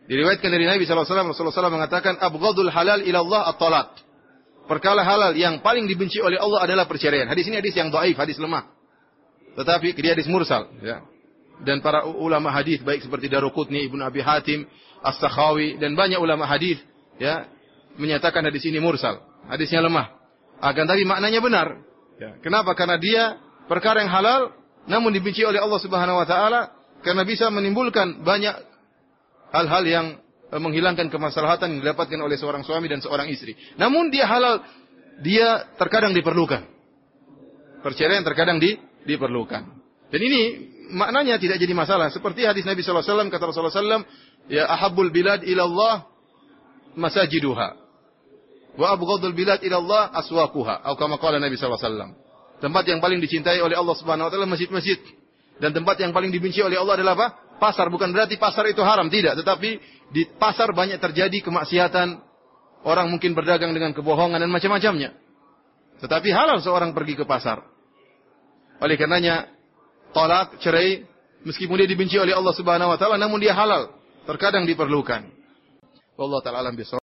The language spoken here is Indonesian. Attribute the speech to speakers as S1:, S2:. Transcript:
S1: Diriwayatkan dari Nabi SAW, Rasulullah SAW mengatakan, abghadul halal ila Allah at-talaq. Perkara halal yang paling dibenci oleh Allah adalah perceraian. Hadis ini hadis yang dhaif, hadis lemah. Tetapi dia hadis mursal. Ya. Dan para ulama hadis baik seperti Daruqutni, Ibnu Abi Hatim, As-Sakhawi, dan banyak ulama hadis ya, menyatakan hadis ini mursal. Hadisnya lemah. Akan tapi maknanya benar. Ya. Kenapa? Karena dia perkara yang halal, namun dibenci oleh Allah Subhanahu Wa Taala karena bisa menimbulkan banyak hal-hal yang menghilangkan kemaslahatan yang didapatkan oleh seorang suami dan seorang istri. Namun dia halal, dia terkadang diperlukan. Perceraian terkadang diperlukan. Dan ini maknanya tidak jadi masalah. Seperti hadis Nabi SAW, kata Rasulullah SAW, ya ahabbul bilad ilallah masajiduha. Wa abghadul bilad ilallah aswaquha. Atau kama qala Nabi SAW. Tempat yang paling dicintai oleh Allah Subhanahu Wa Taala masjid-masjid. Dan tempat yang paling dibenci oleh Allah adalah apa? Pasar. Bukan berarti pasar itu haram, tidak. Tetapi di pasar banyak terjadi kemaksiatan. Orang mungkin berdagang dengan kebohongan dan macam-macamnya. Tetapi halal seorang pergi ke pasar. Oleh karenanya, talak, cerai, meskipun dia dibenci oleh Allah Subhanahu Wa Taala, namun dia halal. Terkadang diperlukan. Wallahu ta'ala alam bisawab.